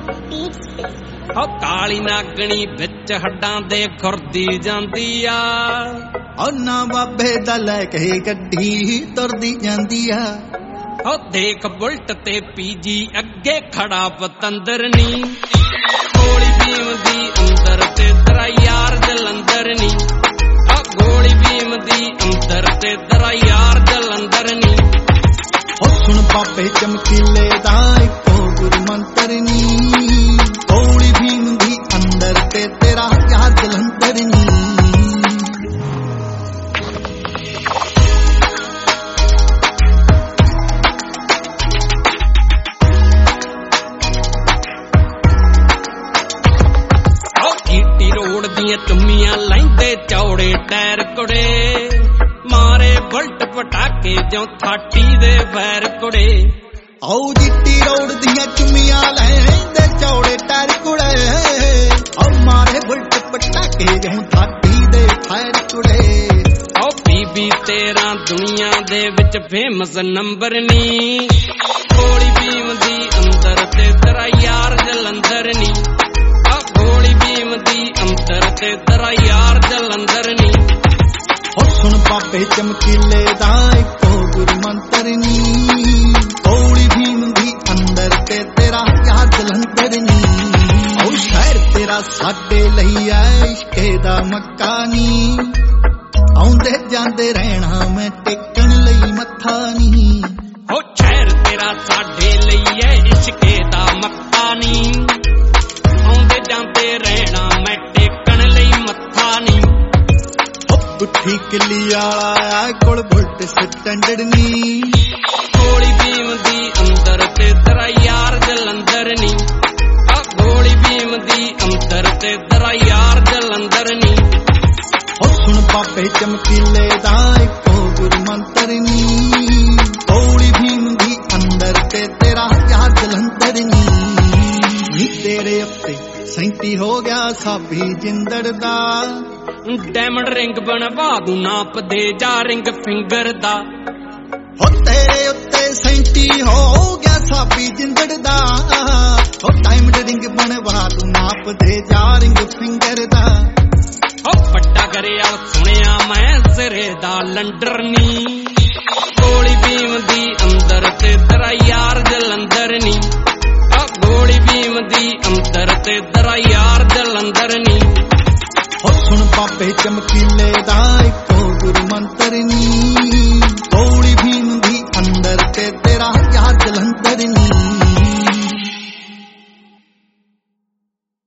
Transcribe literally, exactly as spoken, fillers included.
ਹੋ ਕਾਲੀ ਨਾਗਣੀ ਵਿੱਚ ਹੱਡਾਂ ਦੇ ਖੁਰਦੀ ਜਾਂਦੀ ਆ, ਉਹਨਾਂ ਬਾਬੇ ਦਾ ਲੈ ਕੇ ਗੱਡੀ ਤੁਰਦੀ ਜਾਂਦੀ ਆ। ਹੋ ਦੇਖ ਬੁਲਟ ਤੇ ਪੀਜੀ ਅੱਗੇ ਖੜਾ ਪਤੰਦਰ ਨੀ, ਗੋਲੀ ਭੀਮ ਦੀ ਅੰਦਰ ਤੇ ਤੇਰਾ ਯਾਰ ਜਲੰਧਰ ਨੀ, ਹੋ ਗੋਲੀ ਭੀਮ ਦੀ ਅੰਦਰ ਤੇ ਤੇਰਾ ਯਾਰ ਜਲੰਧਰ ਨੀ। ਹੋ ਸੁਣ ਬਾਬੇ ਚਮਕੀਲੇ ਦਾ ਇੱਕੋ ਗੁਰੂ ਮੰਤਰ ਨੀ, ਗੋਲੀ ਭੀਮ ਦੀ ਅੰਦਰ ਤੇ ਤੇਰਾ ਯਾਰ ਜਲੰਧਰ ਨੀ। ਰੋਡ ਦੀਆਂ ਚੁੰਮੀਆਂ ਲੈਂਦੇ ਚੌੜੇ ਟਾਇਰ ਕੁੜੇ, ਮਾਰੇ ਬੁਲਟ ਪਟਾਕੇ ਜਿਉਂ ਥਾਟੀ ਦੇ ਵੈਰ ਕੁੜੇ। ਆਓ ਜਿੱਟੀ ਰੋਡ ਦੀਆਂ ਚੁੰਮੀਆਂ ਲੈਂਦੇ ਚੌੜੇ ਟਾਇਰ ਕੁੜੇ, ਆਓ ਮਾਰੇ ਬੁਲਟ ਪਟਾਕੇ ਜਿਉਂ ਥਾਟੀ ਦੇ ਵੈਰ ਕੁੜੇ। ਓ ਬੀਬੀ ਤੇਰਾ ਦੁਨੀਆ ਦੇ ਵਿੱਚ ਫੇਮਸ ਨੰਬਰ ਨੀ, ਗੋਲੀ ਭੀਮ ਦੀ ਅੰਦਰ ਤੇ ਤੇਰਾ ਯਾਰ ਜਲੰਧਰ ਨੀ, ਗੋਲੀ ਭੀਮ ਦੀ ਅੰਦਰ ਤੇ ਤੇਰਾ ਯਾਰ ਜਲੰਧਰ ਨੀ। ਹੋ ਸੁਣ ਬਾਬੇ ਚਮਕੀਲੇ ਦਾ ਇੱਕੋ ਗੁਰੂ ਮੰਤਰ ਨੀ, ਗੋਲੀ ਭੀਮ ਦੀ ਅੰਦਰ ਤੇ ਤੇਰਾ ਯਾਰ ਜਲੰਧਰ ਨੀ। ਉਹ ਸ਼ਹਿਰ ਤੇਰਾ ਸਾਡੇ ਲਈ ਐ ਇਸ਼ਕੇ ਦਾ ਮੱਕਾ ਨੀ, ਆਉਂਦੇ ਜਾਂਦੇ ਰਹਿਣਾ ਮੈਂ ਟੇਕਣ ਲਈ ਮੱਥਾ ਨੀ। ਹੋ ਸ਼ਹਿਰ ਤੇਰਾ ਸਾਡੇ ਲਈ ਐ ਇਸ਼ਕੇ ਦਾ ਮੱਕਾ ਨੀ, ਆਉਂਦੇ ਜਾਂਦੇ ਰਹਿਣਾ ਮੈਂ ਟੇਕਣ ਲਈ ਮੱਥਾ ਨੀ। ਹੋ ਪੁੱਠੀ ਕਿੱਲੀ ਵਾਲਾ ਕੋਲ ਬੁਲਟ ਸਟੈਂਡਰਡ ਨੀ, ਗੋਲੀ ਭੀਮ ਦੀ ਅੰਦਰ ਤੇ ਤੇਰਾ ਯਾਰ ਜਲੰਧਰ ਨੀ, ਆ ਗੋਲੀ ਭੀਮ ਦੀ ਅੰਦਰ ਤੇ ਤੇਰਾ ਯਾਰ ਜਲੰਧਰ ਨੀ। ਹੋ ਸੁਣ ਬਾਬੇ ਚਮਕੀਲੇ ਦਾ ਇੱਕੋ ਗੁਰੂ ਮੰਤਰ ਨੀ, ਗੋਲੀ ਭੀਮ ਦੀ ਅੰਦਰ ਤੇ ਤੇਰਾ ਯਾਰ ਜਲੰਧਰ ਨੀ। ਨੀ ਤੇਰੇ ਉੱਤੇ ਸੈਂਤੀ ਹੋ ਗਿਆ ਸਾਬੀ ਜਿੰਦੜ ਦਾ, ਡਾਇਮੰਡ ਰਿੰਗ ਬਣਵਾ ਦੂ ਨਾਪ ਦੇ ਜਾ ਰਿੰਗ ਫਿੰਗਰ ਦਾ। ਹੋ ਤੇਰੇ ਉੱਤੇ ਸੈਂਤੀ ਹੋ ਗਿਆ ਸਾਬੀ ਜਿੰਦੜ ਦਾ, ਹੋ ਡਾਇਮੰਡ ਰਿੰਗ ਬਣਵਾ ਦੂ ਨਾਪ ਦੇ ਜਾ ਰਿੰਗ ਫਿੰਗਰ ਦਾ। ਹੋ ਵੱਡਾ ਕਰਿਆ ਸੁਣਿਆ ਮੈਂ ਸਿਰੇ ਦਾ ਲੰਡਰ ਨੀ, ਗੋਲੀ ਭੀਮ ਦੀ ਅੰਦਰ ਤੇ ਤੇਰਾ ਯਾਰ ਜਲੰਧਰ ਨੀ, ਗੋਲੀ ਭੀਮ ਦੀ ਅੰਦਰ ਤੇ ਤੇਰਾ ਯਾਰ ਜਲੰਧਰ ਨੀ। ਹੋ ਸੁਣ ਬਾਬੇ ਚਮਕੀਲੇ